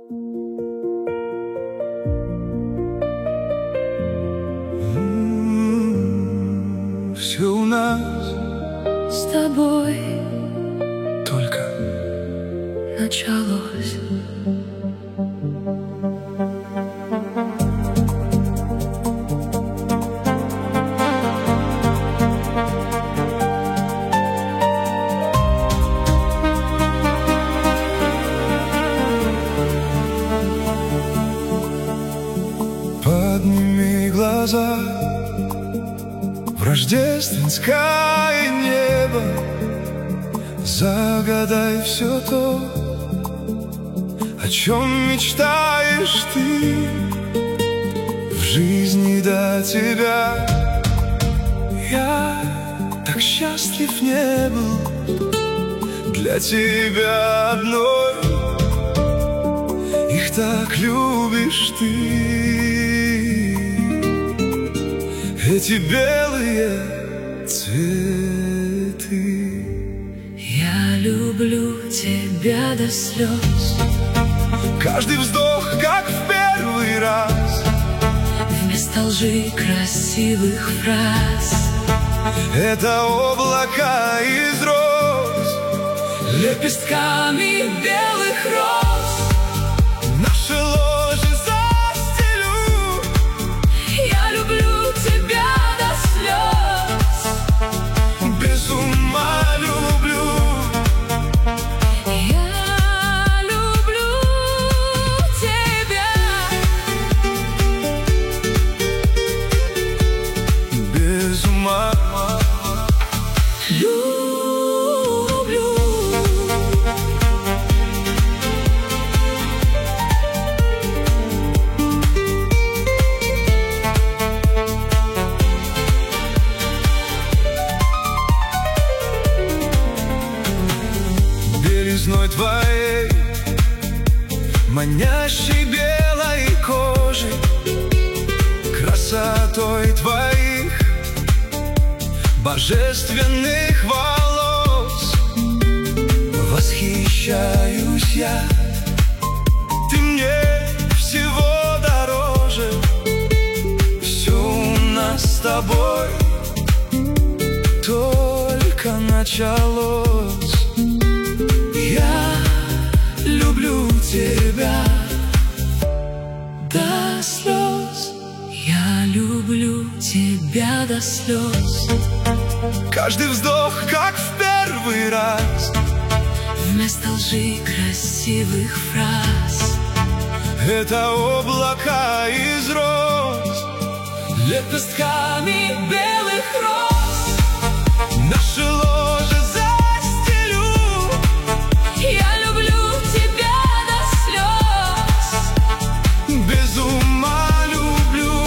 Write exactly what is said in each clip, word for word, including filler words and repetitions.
Все у нас с тобой только началось. Подними глаза в рождественское небо, загадай все то, о чем мечтаешь ты. В жизни до тебя я так счастлив не был, для тебя одной их так любишь ты. Эти белые цветы. Я люблю тебя до слез. Каждый вздох, как в первый раз. Вместо лжи красивых фраз. Это облака из роз, лепестками белых роз. Наше ложе застелю. Я люблю тебя до слез. Без ума люблю. Я люблю тебя. Без ума люблю. Белизной твоей, манящей белой кожи, красотой твоих божественных волос восхищаюсь я. Ты мне всего дороже. Все у нас с тобой только началось. Я люблю тебя До слез. Я люблю тебя до слез. Каждый вздох, как в первый раз. Вместо лжи красивых фраз. Это облака из роз, лепестками белых роз. Наше ложе застелю. Я люблю тебя до слез. Без ума люблю.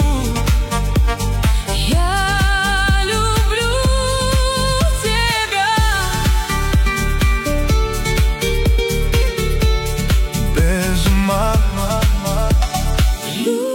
Я люблю тебя. Без ума люблю.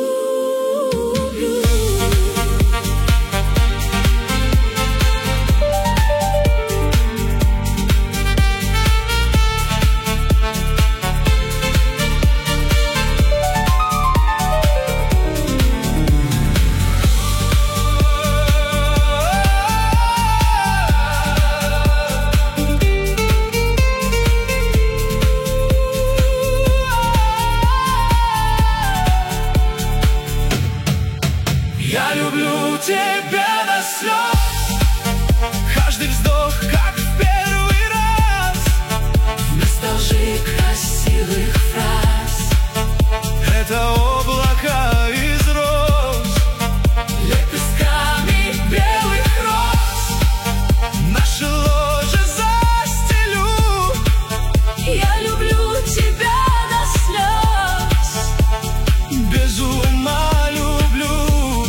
Я люблю тебя до слез. Каждый вздох, как в первый раз. Вместо лжи красивых фраз. Это облака из роз, лепестками белых роз. Наше ложе застелю. Я люблю тебя до слез. Без ума люблю.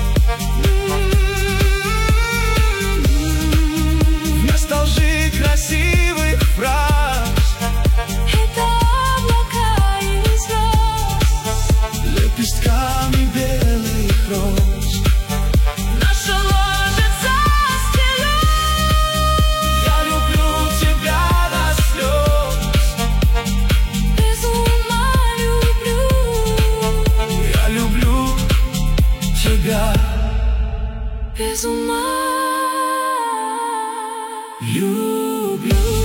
Вместо лжи красивых фраз. Это облака из роз. Лепестками белых роз. Наше ложе застелю. Я люблю тебя до слез. Люблю.